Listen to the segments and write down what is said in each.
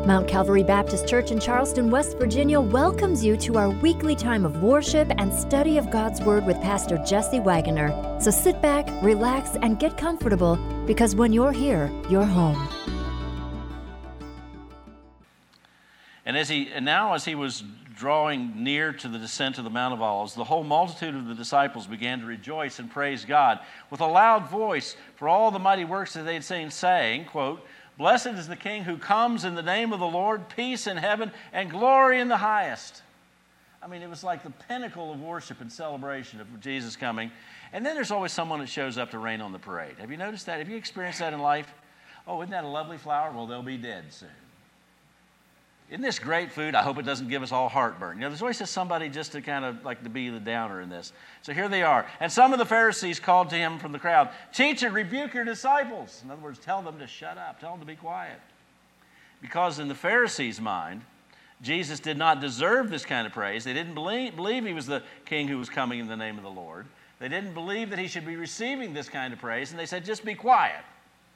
Mount Calvary Baptist Church in Charleston, West Virginia welcomes you to our weekly time of worship and study of God's Word with Pastor Jesse Wagoner. So sit back, relax, and get comfortable, because when you're here, you're home. And as he was drawing near to the descent of the Mount of Olives, the whole multitude of the disciples began to rejoice and praise God with a loud voice for all the mighty works that they had seen, saying, quote, "Blessed is the King who comes in the name of the Lord, peace in heaven and glory in the highest." I mean, it was like the pinnacle of worship and celebration of Jesus coming. And then there's always someone that shows up to rain on the parade. Have you noticed that? Have you experienced that in life? Oh, isn't that a lovely flower? Well, they'll be dead soon. Isn't this great food? I hope it doesn't give us all heartburn. You know, there's always just somebody just to kind of like to be the downer in this. So here they are. And some of the Pharisees called to him from the crowd, "Teacher, rebuke your disciples." In other words, tell them to shut up. Tell them to be quiet. Because in the Pharisees' mind, Jesus did not deserve this kind of praise. They didn't believe he was the king who was coming in the name of the Lord. They didn't believe that he should be receiving this kind of praise. And they said, "Just be quiet."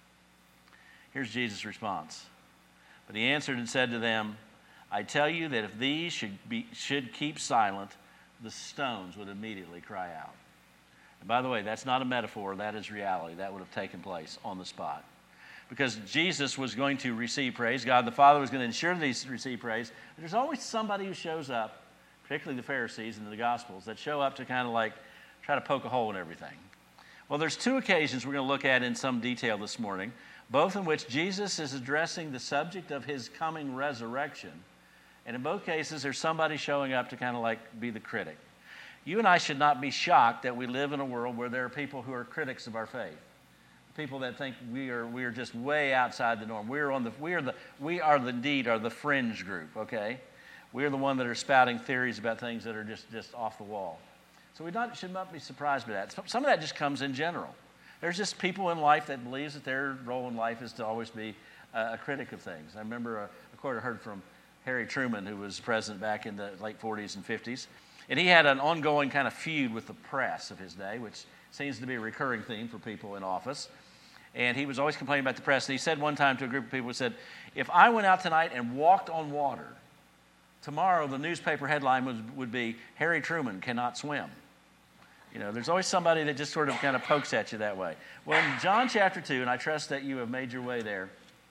Here's Jesus' response. But he answered and said to them, "I tell you that if these should keep silent, the stones would immediately cry out." And by the way, that's not a metaphor, that is reality. That would have taken place on the spot. Because Jesus was going to receive praise. God the Father was going to ensure that he receive praise. But there's always somebody who shows up, particularly the Pharisees in the Gospels, that show up to kind of like try to poke a hole in everything. Well, there's two occasions we're going to look at in some detail this morning, both in which Jesus is addressing the subject of his coming resurrection. And in both cases, there's somebody showing up to kind of like be the critic. You and I should not be shocked that we live in a world where there are people who are critics of our faith. People that think we are just way outside the norm. We are the fringe group, okay? We are the one that are spouting theories about things that are just off the wall. So we should not be surprised by that. Some of that just comes in general. There's just people in life that believes that their role in life is to always be a critic of things. I remember a quote I heard from Harry Truman, who was president back in the late 40s and 50s. And he had an ongoing kind of feud with the press of his day, which seems to be a recurring theme for people in office. And he was always complaining about the press. And he said one time to a group of people, he said, "If I went out tonight and walked on water, tomorrow the newspaper headline would be, 'Harry Truman cannot swim.'" You know, there's always somebody that just sort of kind of pokes at you that way. Well, in John chapter 2, and I trust that you have made your way there,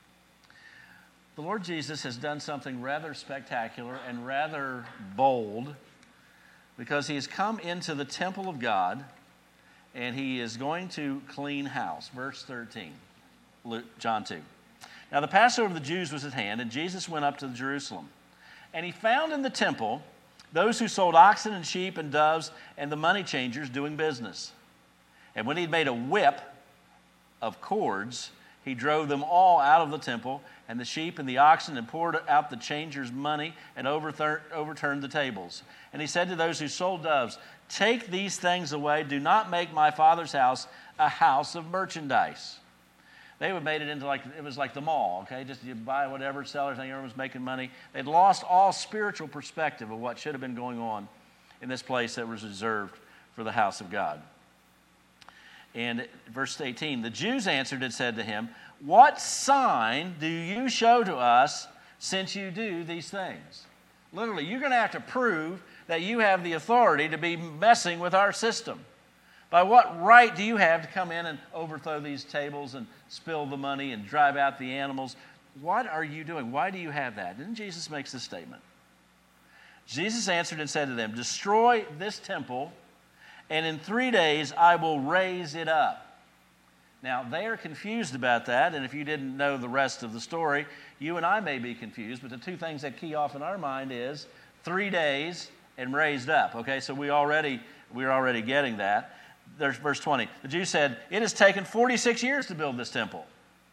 the Lord Jesus has done something rather spectacular and rather bold, because he has come into the temple of God and he is going to clean house. Verse 13, John 2. "Now the Passover of the Jews was at hand, and Jesus went up to Jerusalem. And he found in the temple those who sold oxen and sheep and doves and the money changers doing business. And when he had made a whip of cords, he drove them all out of the temple, and the sheep and the oxen, and poured out the changers' money, and overturned the tables. And he said to those who sold doves, 'Take these things away. Do not make my Father's house a house of merchandise.'" They would made it into it was like the mall, okay? Just you buy whatever, sell everything, everyone was making money. They'd lost all spiritual perspective of what should have been going on in this place that was reserved for the house of God. And verse 18, "The Jews answered and said to him, 'What sign do you show to us since you do these things?'" Literally, you're going to have to prove that you have the authority to be messing with our system. By what right do you have to come in and overthrow these tables and spill the money and drive out the animals? What are you doing? Why do you have that? Then Jesus makes this statement. Jesus answered and said to them, "Destroy this temple, and in 3 days I will raise it up." Now, they are confused about that, and if you didn't know the rest of the story, you and I may be confused, but the two things that key off in our mind is 3 days and raised up, okay? So we're already getting that. There's verse 20. The Jews said, "It has taken 46 years to build this temple."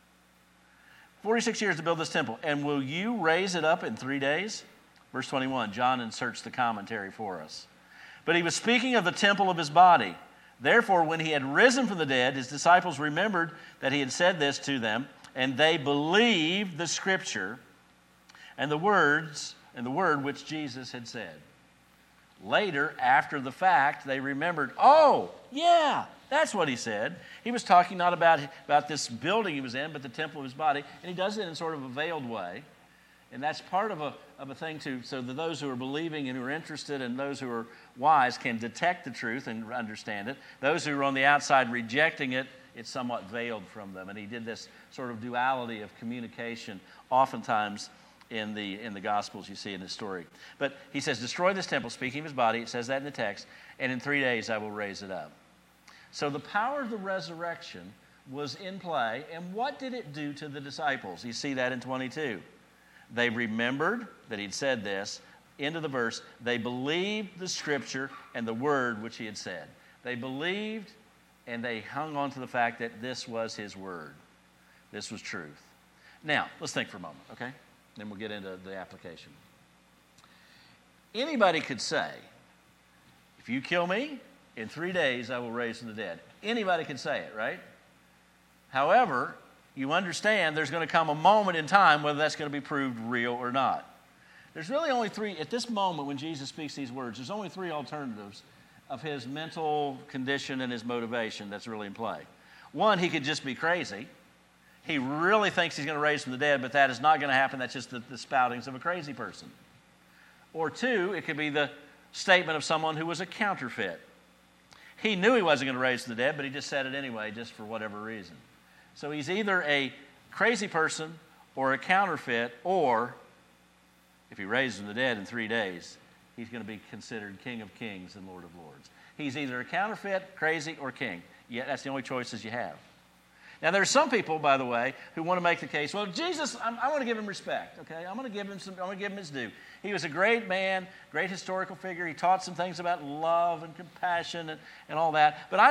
46 years to build this temple. "And will you raise it up in 3 days?" Verse 21, John inserts the commentary for us. "But he was speaking of the temple of his body. Therefore, when he had risen from the dead, his disciples remembered that he had said this to them, and they believed the scripture and the word which Jesus had said." Later, after the fact, they remembered, "Oh, yeah, that's what he said." He was talking not about this building he was in, but the temple of his body. And he does it in sort of a veiled way. And that's part of a thing so that those who are believing and who are interested and those who are wise can detect the truth and understand it. Those who are on the outside rejecting it, it's somewhat veiled from them. And he did this sort of duality of communication oftentimes in the Gospels you see in his story. But he says, destroy this temple, speaking of his body. It says that in the text. And in 3 days I will raise it up. So the power of the resurrection was in play. And what did it do to the disciples? You see that in 22. They remembered that he'd said this. End of the verse. They believed the scripture and the word which he had said. They believed and they hung on to the fact that this was his word. This was truth. Now, let's think for a moment, okay? Then we'll get into the application. Anybody could say, if you kill me, in 3 days I will raise from the dead. Anybody could say it, right? However, you understand there's going to come a moment in time whether that's going to be proved real or not. There's really only three, at this moment when Jesus speaks these words, there's only three alternatives of his mental condition and his motivation that's really in play. One, he could just be crazy. He really thinks he's going to raise from the dead, but that is not going to happen. That's just the spoutings of a crazy person. Or two, it could be the statement of someone who was a counterfeit. He knew he wasn't going to raise from the dead, but he just said it anyway, just for whatever reason. So he's either a crazy person or a counterfeit, or if he raises from the dead in 3 days, he's going to be considered King of Kings and Lord of Lords. He's either a counterfeit, crazy, or king. Yeah, that's the only choices you have. Now, there are some people, by the way, who want to make the case, well, Jesus, I want to give him respect, okay? I'm going to give him his due. He was a great man, great historical figure. He taught some things about love and compassion and all that. But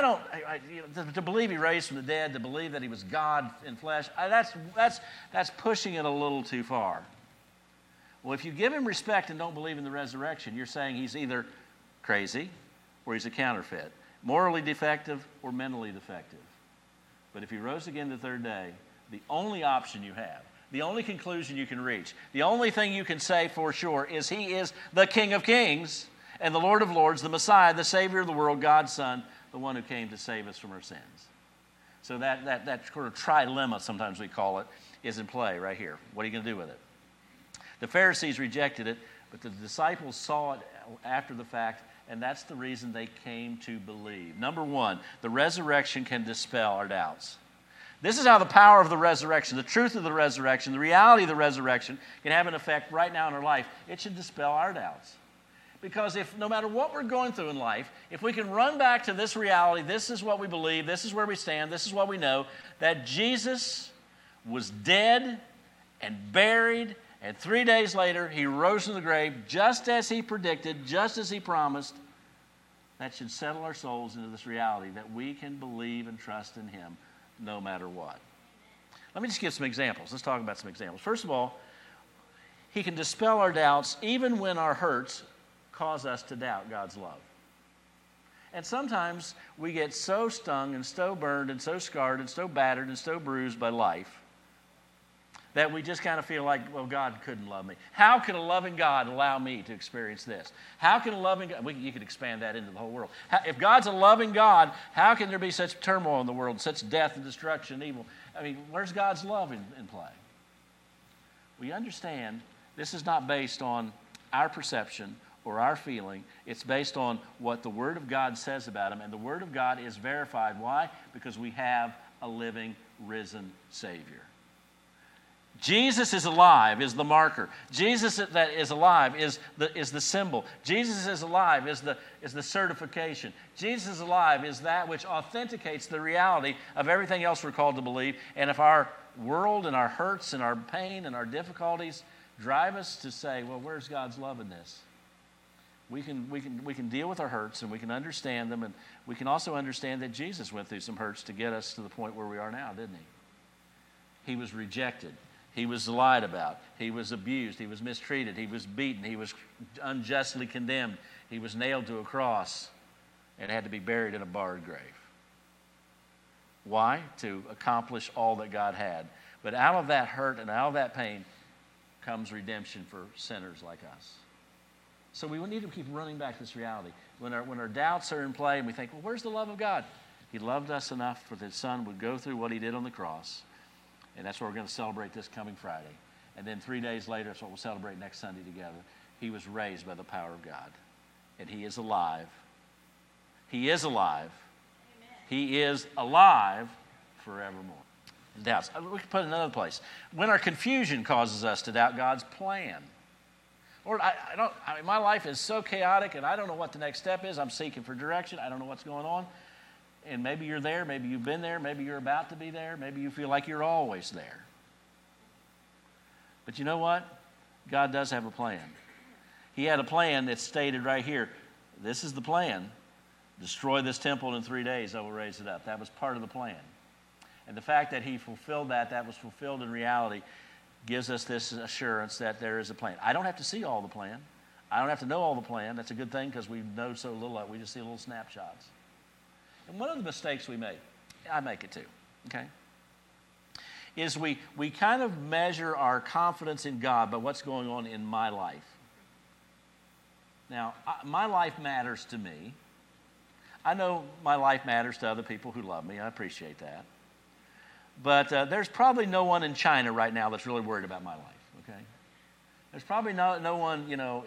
to believe he raised from the dead, to believe that he was God in flesh, that's pushing it a little too far. Well, if you give him respect and don't believe in the resurrection, you're saying he's either crazy or he's a counterfeit, morally defective or mentally defective. But if he rose again the third day, the only option you have, the only conclusion you can reach, the only thing you can say for sure is he is the King of Kings and the Lord of Lords, the Messiah, the Savior of the world, God's Son, the one who came to save us from our sins. So that sort of trilemma, sometimes we call it, is in play right here. What are you going to do with it? The Pharisees rejected it, but the disciples saw it after the fact, and that's the reason they came to believe. Number one, the resurrection can dispel our doubts. This is how the power of the resurrection, the truth of the resurrection, the reality of the resurrection can have an effect right now in our life. It should dispel our doubts. Because if no matter what we're going through in life, if we can run back to this reality, this is what we believe, this is where we stand, this is what we know, that Jesus was dead and buried, and 3 days later, he rose from the grave just as he predicted, just as he promised. That should settle our souls into this reality that we can believe and trust in him no matter what. Let me just give some examples. Let's talk about some examples. First of all, he can dispel our doubts even when our hurts cause us to doubt God's love. And sometimes we get so stung and so burned and so scarred and so battered and so bruised by life that we just kind of feel like, well, God couldn't love me. How can a loving God allow me to experience this? How can a loving God, you could expand that into the whole world. If God's a loving God, how can there be such turmoil in the world, such death and destruction and evil? I mean, where's God's love in play? We understand this is not based on our perception or our feeling. It's based on what the Word of God says about him, and the Word of God is verified. Why? Because we have a living, risen Savior. Jesus is alive is the marker. Jesus that is alive is the symbol. Jesus is alive is the certification. Jesus is alive is that which authenticates the reality of everything else we're called to believe. And if our world and our hurts and our pain and our difficulties drive us to say, well, where's God's love in this? We can deal with our hurts and we can understand them, and we can also understand that Jesus went through some hurts to get us to the point where we are now, didn't he? He was rejected. He was lied about. He was abused. He was mistreated. He was beaten. He was unjustly condemned. He was nailed to a cross and had to be buried in a barred grave. Why? To accomplish all that God had. But out of that hurt and out of that pain comes redemption for sinners like us. So we need to keep running back to this reality. When our doubts are in play and we think, well, where's the love of God? He loved us enough for his Son would go through what he did on the cross. And that's what we're going to celebrate this coming Friday. And then 3 days later, that's what we'll celebrate next Sunday together, he was raised by the power of God. And he is alive. He is alive. Amen. He is alive forevermore. Doubts. We can put it in another place. When our confusion causes us to doubt God's plan. Lord, my life is so chaotic and I don't know what the next step is. I'm seeking for direction. I don't know what's going on. And maybe you're there. Maybe you've been there. Maybe you're about to be there. Maybe you feel like you're always there. But you know what? God does have a plan. He had a plan that's stated right here. This is the plan. Destroy this temple, and in 3 days I will raise it up. That was part of the plan. And the fact that he fulfilled that was fulfilled in reality, gives us this assurance that there is a plan. I don't have to see all the plan. I don't have to know all the plan. That's a good thing because we know so little. We just see little snapshots. And one of the mistakes we make, I make it too, okay, is we kind of measure our confidence in God by what's going on in my life. Now, my life matters to me. I know my life matters to other people who love me. I appreciate that. But there's probably no one in China right now that's really worried about my life, okay? There's probably no one,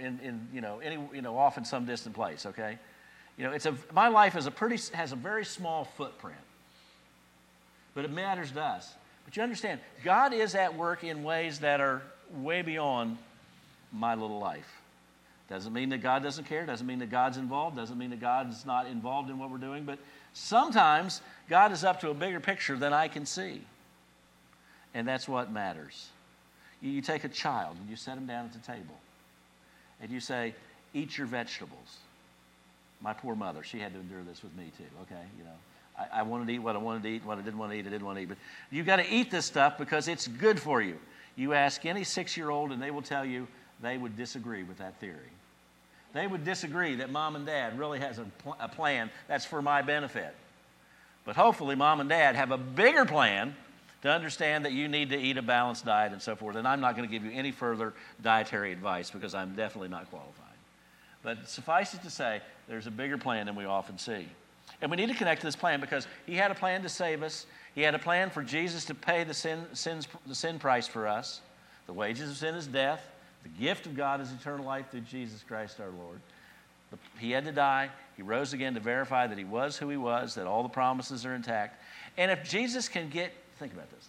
off in some distant place, okay? My life has a very small footprint. But it matters to us. But you understand, God is at work in ways that are way beyond my little life. Doesn't mean that God doesn't care. Doesn't mean that God's involved. Doesn't mean that God's not involved in what we're doing. But sometimes God is up to a bigger picture than I can see. And that's what matters. You take a child and you set him down at the table. And you say, eat your vegetables. My poor mother, she had to endure this with me too, okay? I wanted to eat what I wanted to eat. What I didn't want to eat, I didn't want to eat. But you've got to eat this stuff because it's good for you. You ask any 6-year-old and they will tell you they would disagree with that theory. They would disagree that mom and dad really has a plan that's for my benefit. But hopefully mom and dad have a bigger plan to understand that you need to eat a balanced diet and so forth. And I'm not going to give you any further dietary advice because I'm definitely not qualified. But suffice it to say, there's a bigger plan than we often see. And we need to connect to this plan because he had a plan to save us. He had a plan for Jesus to pay the sin price for us. The wages of sin is death. The gift of God is eternal life through Jesus Christ our Lord. He had to die. He rose again to verify that he was who he was, that all the promises are intact. And if Jesus can think about this.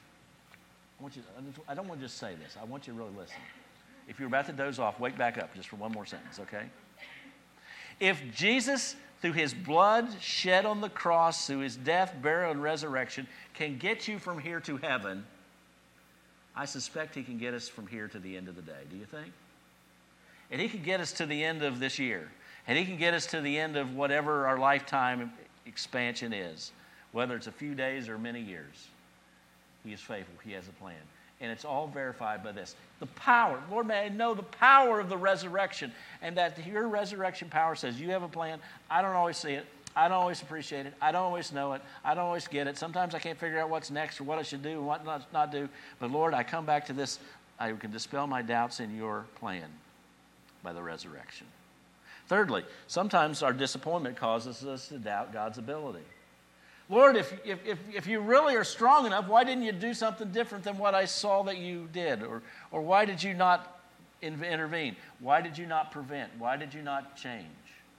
I don't want to just say this. I want you to really listen. If you're about to doze off, wake back up just for one more sentence, okay? If Jesus, through his blood shed on the cross, through his death, burial, and resurrection, can get you from here to heaven, I suspect he can get us from here to the end of the day. Do you think? And he can get us to the end of this year. And he can get us to the end of whatever our lifetime expansion is, whether it's a few days or many years. He is faithful. He has a plan. And it's all verified by this. The power. Lord, may I know the power of the resurrection. And that your resurrection power says you have a plan. I don't always see it. I don't always appreciate it. I don't always know it. I don't always get it. Sometimes I can't figure out what's next or what I should do and what not do. But Lord, I come back to this. I can dispel my doubts in your plan by the resurrection. Thirdly, sometimes our disappointment causes us to doubt God's ability. Lord, if you really are strong enough, why didn't you do something different than what I saw that you did? Or why did you not intervene? Why did you not prevent? Why did you not change?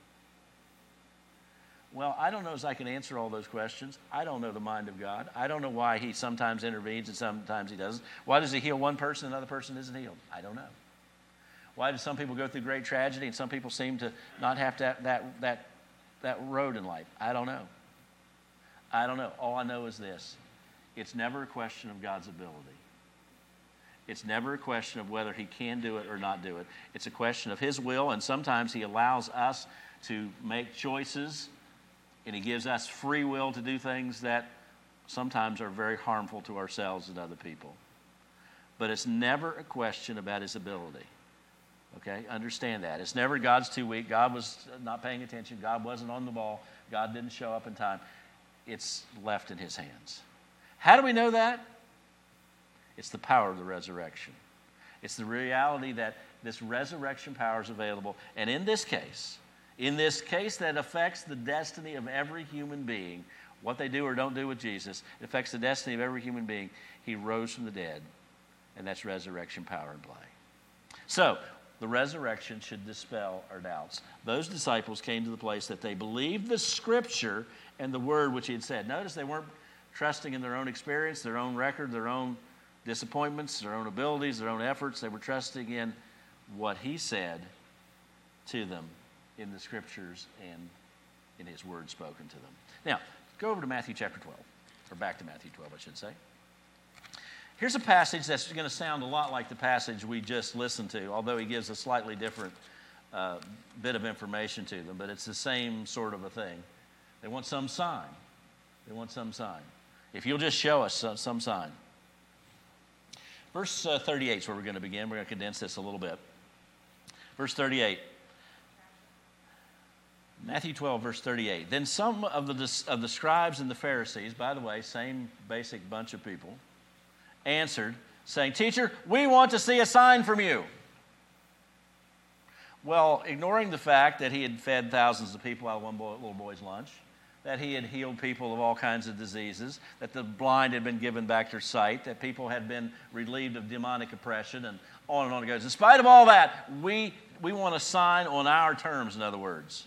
Well, I don't know as I can answer all those questions. I don't know the mind of God. I don't know why he sometimes intervenes and sometimes he doesn't. Why does he heal one person and another person isn't healed? I don't know. Why do some people go through great tragedy and some people seem to not have that road in life? I don't know. I don't know. All I know is this. It's never a question of God's ability. It's never a question of whether he can do it or not do it. It's a question of his will, and sometimes he allows us to make choices, and he gives us free will to do things that sometimes are very harmful to ourselves and other people. But it's never a question about his ability. Okay? Understand that. It's never God's too weak. God was not paying attention. God wasn't on the ball. God didn't show up in time. It's left in his hands. How do we know that? It's the power of the resurrection. It's the reality that this resurrection power is available. And in this case that affects the destiny of every human being, what they do or don't do with Jesus, it affects the destiny of every human being. He rose from the dead. and that's resurrection power and play. So, the resurrection should dispel our doubts. Those disciples came to the place that they believed the Scripture and the Word which he had said. Notice they weren't trusting in their own experience, their own record, their own disappointments, their own abilities, their own efforts. They were trusting in what he said to them in the Scriptures and in his Word spoken to them. Now, go over to Matthew chapter 12, or back to Matthew 12, I should say. Here's a passage that's going to sound a lot like the passage we just listened to, although he gives a slightly different bit of information to them, but it's the same sort of a thing. They want some sign. They want some sign. If you'll just show us some sign. Verse 38 is where we're going to begin. We're going to condense this a little bit. Verse 38. Matthew 12, verse 38. Then some of the scribes and the Pharisees, by the way, same basic bunch of people, answered, saying, "Teacher, we want to see a sign from you." Well, ignoring the fact that he had fed thousands of people out of one little boy's lunch, that he had healed people of all kinds of diseases, that the blind had been given back their sight, that people had been relieved of demonic oppression, and on it goes. In spite of all that, we want a sign on our terms, in other words.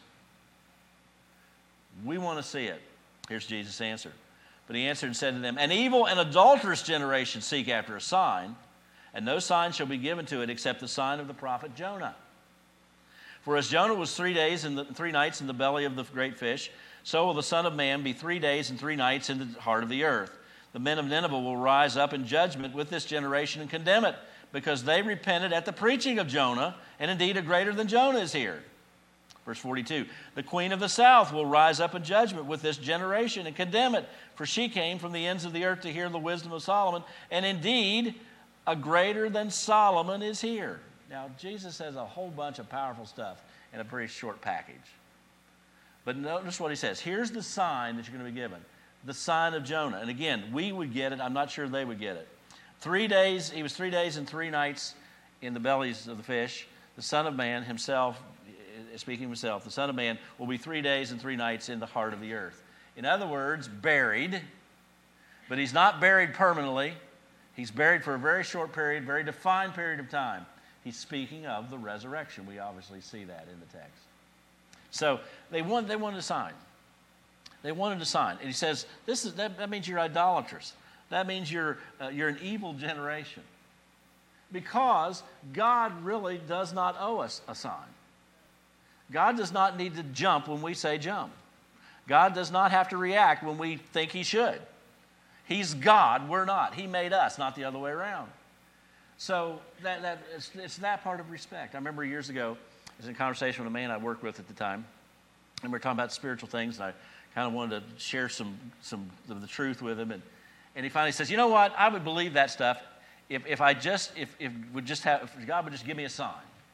We want to see it. Here's Jesus' answer. But he answered and said to them, "An evil and adulterous generation seek after a sign, and no sign shall be given to it except the sign of the prophet Jonah. For as Jonah was 3 days and 3 nights in the belly of the great fish, so will the Son of Man be 3 days and 3 nights in the heart of the earth. The men of Nineveh will rise up in judgment with this generation and condemn it, because they repented at the preaching of Jonah, and indeed a greater than Jonah is here." Verse 42, "The queen of the south will rise up in judgment with this generation and condemn it, for she came from the ends of the earth to hear the wisdom of Solomon, and indeed a greater than Solomon is here." Now, Jesus says a whole bunch of powerful stuff in a pretty short package. But notice what he says. Here's the sign that you're going to be given. The sign of Jonah. And again, we would get it. I'm not sure they would get it. 3 days, he was 3 days and 3 nights in the bellies of the fish. The Son of Man himself, speaking of himself, the Son of Man will be 3 days and 3 nights in the heart of the earth. In other words, buried. But he's not buried permanently. He's buried for a very short period, very defined period of time. He's speaking of the resurrection. We obviously see that in the text. So they wanted a sign. They wanted a sign. And he says, that means you're idolatrous. That means you're an evil generation. Because God really does not owe us a sign. God does not need to jump when we say jump. God does not have to react when we think he should. He's God, we're not. He made us, not the other way around. So it's that part of respect. I remember years ago, I was in a conversation with a man I worked with at the time, and we were talking about spiritual things, and I kind of wanted to share some of the truth with him, and he finally says, "You know what? I would believe that stuff if God would just give me a sign."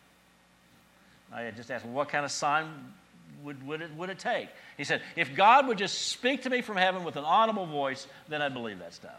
I had just asked, "Well, what kind of sign would it take?" He said, "If God would just speak to me from heaven with an audible voice, then I'd believe that stuff."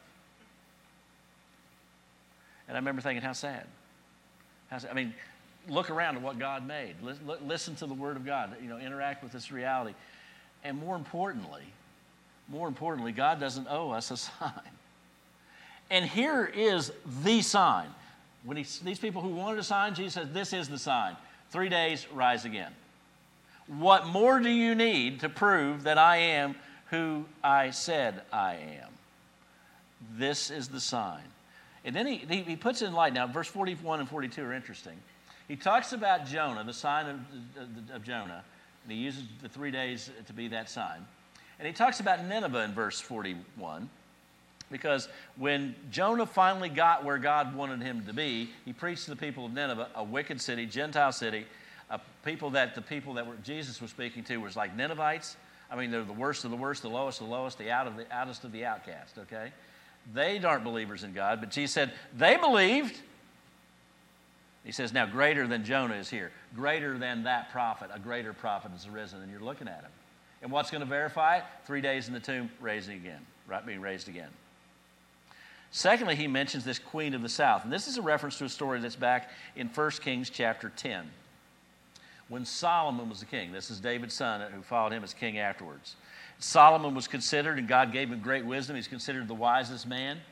And I remember thinking, how sad. I mean, look around at what God made. Listen to the Word of God. Interact with this reality. And more importantly, God doesn't owe us a sign. And here is the sign. When these people who wanted a sign, Jesus says, "This is the sign. 3 days, rise again." What more do you need to prove that I am who I said I am? This is the sign. And then he puts it in light. Now, verse 41 and 42 are interesting. He talks about Jonah, the sign of Jonah, and he uses the 3 days to be that sign. And he talks about Nineveh in verse 41, because when Jonah finally got where God wanted him to be, he preached to the people of Nineveh, a wicked city, Gentile city, the people that Jesus was speaking to was like Ninevites. I mean, they're the worst of the worst, the lowest of the lowest, the outest of the outcast, okay? They aren't believers in God, but Jesus said, they believed. He says, now greater than Jonah is here. Greater than that prophet, a greater prophet has arisen, and you're looking at him. And what's going to verify it? 3 days in the tomb, raising again, right? Being raised again. Secondly, he mentions this queen of the south. And this is a reference to a story that's back in 1 Kings chapter 10. When Solomon was the king. This is David's son who followed him as king afterwards. Solomon was considered, and God gave him great wisdom. He's considered the wisest man.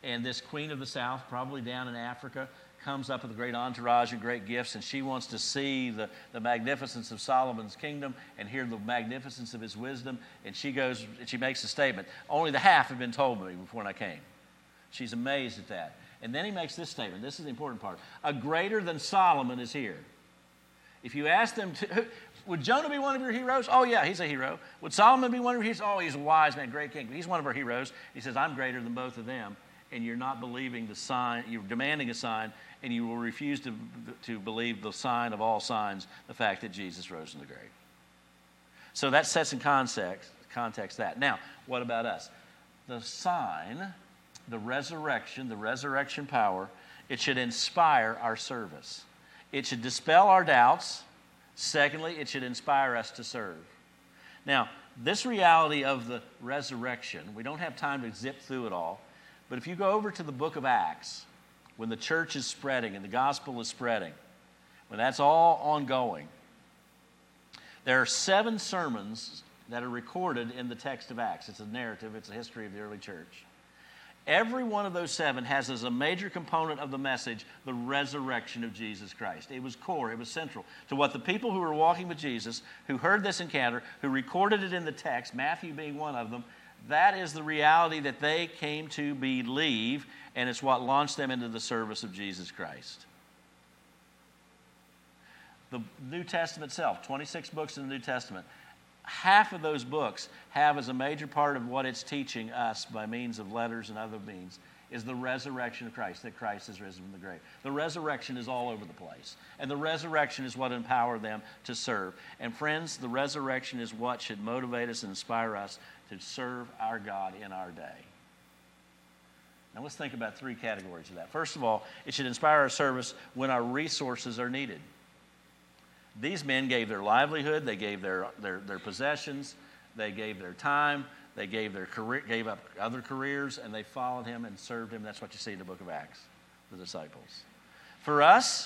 And this queen of the south, probably down in Africa, comes up with a great entourage and great gifts, and she wants to see the magnificence of Solomon's kingdom and hear the magnificence of his wisdom. And she goes, and she makes a statement, only the half had been told me before I came. She's amazed at that. And then he makes this statement. This is the important part. A greater than Solomon is here. If you ask them, would Jonah be one of your heroes? Oh, yeah, he's a hero. Would Solomon be one of your heroes? Oh, he's a wise man, great king. But he's one of our heroes. He says, I'm greater than both of them. And you're not believing the sign, you're demanding a sign, and you will refuse to believe the sign of all signs, the fact that Jesus rose from the grave. So that sets in context that. Now, what about us? The sign, the resurrection power, it should inspire our service. It should dispel our doubts. Secondly, it should inspire us to serve. Now, this reality of the resurrection, we don't have time to zip through it all, but if you go over to the book of Acts, when the church is spreading and the gospel is spreading, when that's all ongoing, there are 7 sermons that are recorded in the text of Acts. It's a narrative, it's a history of the early church. Every one of those 7 has as a major component of the message the resurrection of Jesus Christ. It was core, it was central to what the people who were walking with Jesus, who heard this encounter, who recorded it in the text, Matthew being one of them, that is the reality that they came to believe, and it's what launched them into the service of Jesus Christ. The New Testament itself, 26 books in the New Testament, half of those books have as a major part of what it's teaching us by means of letters and other means is the resurrection of Christ, that Christ has risen from the grave. The resurrection is all over the place. And the resurrection is what empowered them to serve. And friends, the resurrection is what should motivate us and inspire us to serve our God in our day. Now let's think about 3 categories of that. First of all, it should inspire our service when our resources are needed. These men gave their livelihood, they gave their possessions, they gave their time, they gave up other careers, and they followed him and served him. That's what you see in the book of Acts, the disciples. For us,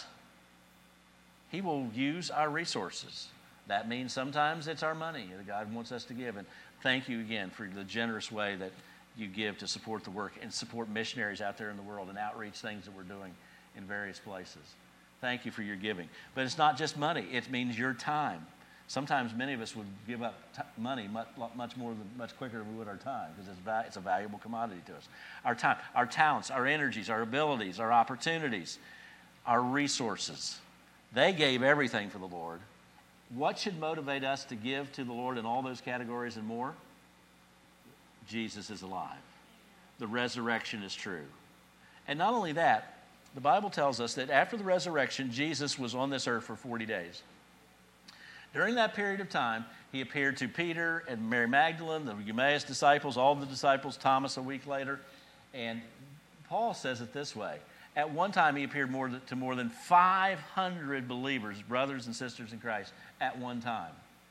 he will use our resources. That means sometimes it's our money that God wants us to give. And thank you again for the generous way that you give to support the work and support missionaries out there in the world and outreach things that we're doing in various places. Thank you for your giving. But it's not just money. It means your time. Sometimes many of us would give up money much quicker than we would our time because it's a valuable commodity to us. Our time, our talents, our energies, our abilities, our opportunities, our resources. They gave everything for the Lord. What should motivate us to give to the Lord in all those categories and more? Jesus is alive. The resurrection is true. And not only that, the Bible tells us that after the resurrection, Jesus was on this earth for 40 days. During that period of time, he appeared to Peter and Mary Magdalene, the Emmaus disciples, all the disciples, Thomas a week later. And Paul says it this way. At one time, he appeared to more than 500 believers, brothers and sisters in Christ, at one time.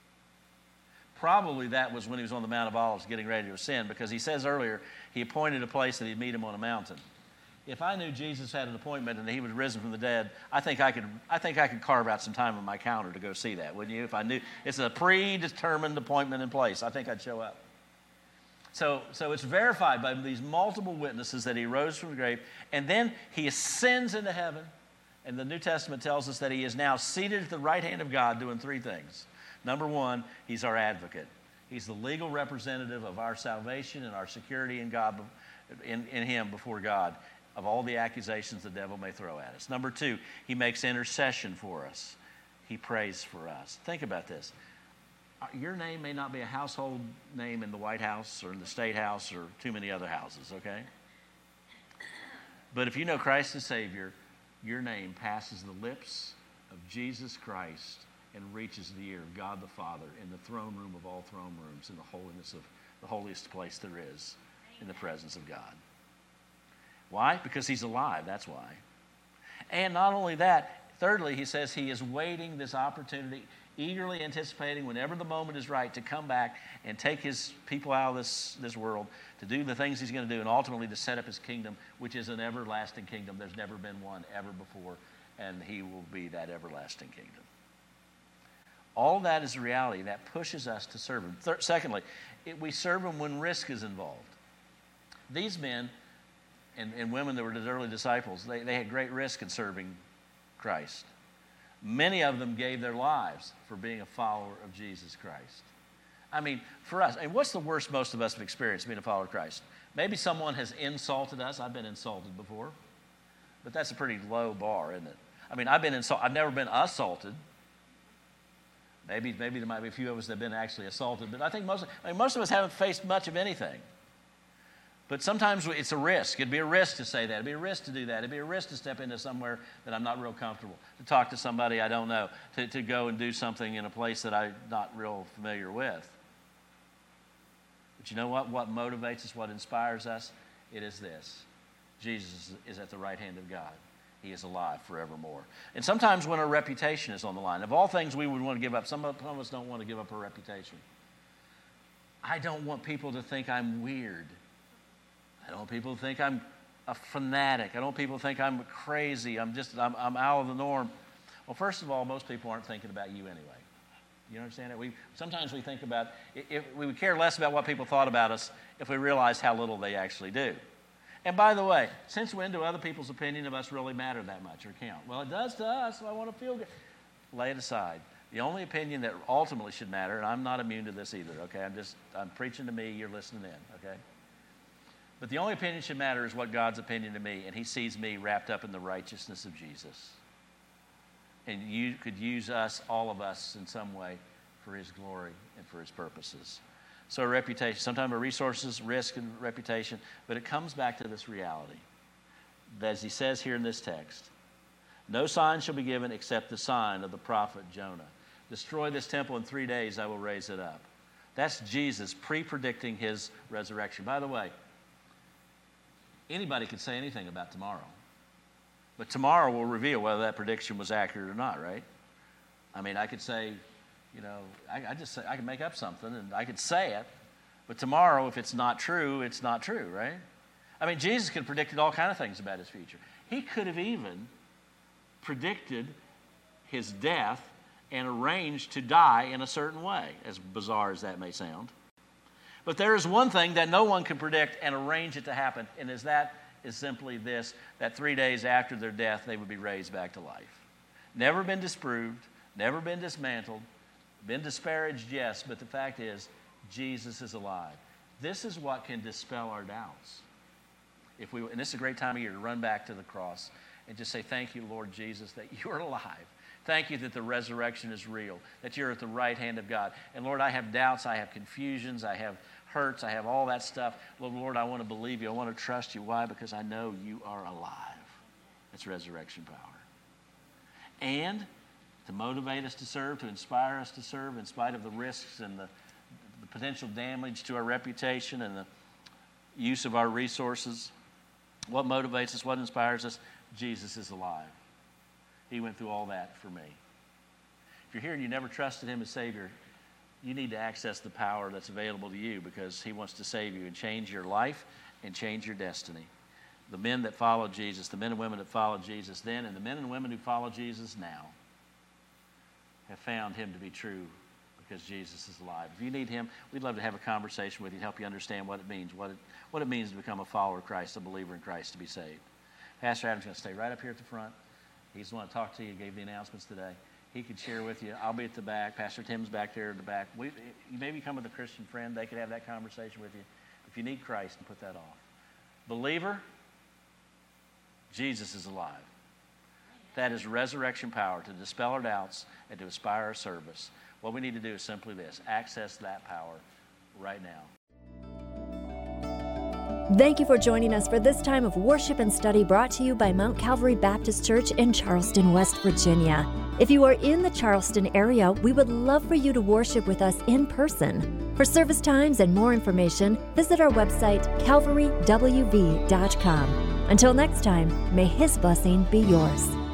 Probably that was when he was on the Mount of Olives getting ready to ascend, because he says earlier he appointed a place that he'd meet him on a mountain. If I knew Jesus had an appointment and he was risen from the dead, I think I could carve out some time on my calendar to go see that, wouldn't you? If I knew it's a predetermined appointment in place, I think I'd show up. So it's verified by these multiple witnesses that he rose from the grave, and then he ascends into heaven, and the New Testament tells us that he is now seated at the right hand of God doing 3 things. Number 1, he's our advocate. He's the legal representative of our salvation and our security in God, in him before God, of all the accusations the devil may throw at us. Number 2, he makes intercession for us. He prays for us. Think about this. Your name may not be a household name in the White House or in the State House or too many other houses, okay? But if you know Christ as Savior, your name passes the lips of Jesus Christ and reaches the ear of God the Father in the throne room of all throne rooms, in the holiness of the holiest place there is, in the presence of God. Why? Because he's alive, that's why. And not only that, thirdly, he says he is waiting this opportunity, eagerly anticipating whenever the moment is right to come back and take his people out of this world, to do the things he's going to do, and ultimately to set up his kingdom, which is an everlasting kingdom. There's never been one ever before, and he will be that everlasting kingdom. All that is a reality that pushes us to serve him. Secondly, we serve him when risk is involved. These men and women that were the early disciples, they had great risk in serving Christ. Many of them gave their lives for being a follower of Jesus Christ. I mean, for us, and what's the worst most of us have experienced being a follower of Christ? Maybe someone has insulted us. I've been insulted before, but that's a pretty low bar, isn't it? I mean, I've never been assaulted. Maybe there might be a few of us that have been actually assaulted, but I think most of us haven't faced much of anything. But sometimes it's a risk. It'd be a risk to say that. It'd be a risk to do that. It'd be a risk to step into somewhere that I'm not real comfortable, to talk to somebody I don't know, to go and do something in a place that I'm not real familiar with. But you know what? What motivates us, what inspires us? It is this. Jesus is at the right hand of God. He is alive forevermore. And sometimes when our reputation is on the line, of all things we would want to give up, some of us don't want to give up our reputation. I don't want people to think I'm weird. I don't want people to think I'm a fanatic. I don't want people to think I'm crazy. I'm out of the norm. Well, first of all, most people aren't thinking about you anyway. You understand it? Sometimes we think about, if we would care less about what people thought about us if we realized how little they actually do. And by the way, since when do other people's opinion of us really matter that much or count? Well, it does to us, so I want to feel good. Lay it aside. The only opinion that ultimately should matter, and I'm not immune to this either, okay? I'm preaching to me, you're listening in, okay? But the only opinion that should matter is what God's opinion to me, and He sees me wrapped up in the righteousness of Jesus. And you could use us, all of us, in some way for His glory and for His purposes. So reputation, sometimes our resources, risk, and reputation, but it comes back to this reality. As He says here in this text, no sign shall be given except the sign of the prophet Jonah. Destroy this temple in 3 days, I will raise it up. That's Jesus pre-predicting His resurrection. By the way, anybody could say anything about tomorrow. But tomorrow will reveal whether that prediction was accurate or not, right? I mean, I could say, I could make up something and I could say it, but tomorrow, if it's not true, it's not true, right? I mean, Jesus could have predicted all kinds of things about His future. He could have even predicted His death and arranged to die in a certain way, as bizarre as that may sound. But there is one thing that no one can predict and arrange it to happen, and that is simply this, that 3 days after their death, they would be raised back to life. Never been disproved, never been dismantled, been disparaged, yes, but the fact is, Jesus is alive. This is what can dispel our doubts. And this is a great time of year to run back to the cross and just say, thank you, Lord Jesus, that you are alive. Thank you that the resurrection is real, that you're at the right hand of God. And Lord, I have doubts, I have confusions, I have hurts, I have all that stuff. Lord, I want to believe you. I want to trust you. Why? Because I know you are alive. That's resurrection power. And to motivate us to serve, to inspire us to serve in spite of the risks and the potential damage to our reputation and the use of our resources. What motivates us? What inspires us? Jesus is alive. He went through all that for me. If you're here and you never trusted Him as Savior, you need to access the power that's available to you because He wants to save you and change your life and change your destiny. The men that followed Jesus, the men and women that followed Jesus then, and the men and women who follow Jesus now have found Him to be true because Jesus is alive. If you need Him, we'd love to have a conversation with you and help you understand what it means, what it means to become a follower of Christ, a believer in Christ, to be saved. Pastor Adam's going to stay right up here at the front. He's the one to talk to you, gave the announcements today. He could share with you. I'll be at the back. Pastor Tim's back there at the back. You maybe come with a Christian friend. They could have that conversation with you. If you need Christ, and put that off. Believer, Jesus is alive. That is resurrection power to dispel our doubts and to inspire our service. What we need to do is simply this: access that power right now. Thank you for joining us for this time of worship and study brought to you by Mount Calvary Baptist Church in Charleston, West Virginia. If you are in the Charleston area, we would love for you to worship with us in person. For service times and more information, visit our website, calvarywv.com. Until next time, may His blessing be yours.